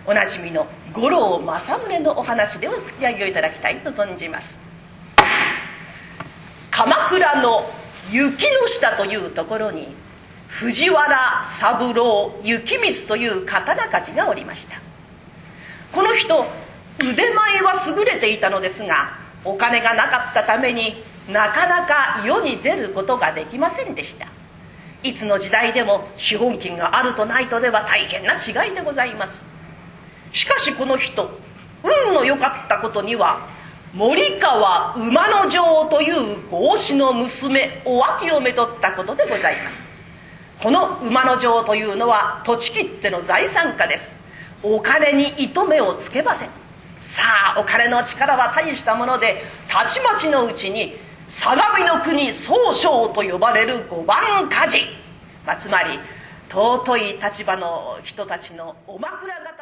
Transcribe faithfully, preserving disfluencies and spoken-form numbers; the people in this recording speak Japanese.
おなじみの五郎正宗のお話でお付き合いをいただきたいと存じます。鎌倉の雪の下というところに藤原三郎雪光という刀鍛冶がおりました。この人腕前は優れていたのですが、お金がなかったためになかなか世に出ることができませんでした。いつの時代でも資本金があるとないとでは大変な違いでございます。しかしこの人運の良かったことには森川馬之丞という豪士の娘お秋をめとったことでございます。この馬之丞というのは土地切手の財産家です。お金に糸目をつけません。さあお金の力は大したもので、たちまちのうちに相模の国宗匠と呼ばれる五番鍛冶、まあ、つまり尊い立場の人たちのお枕方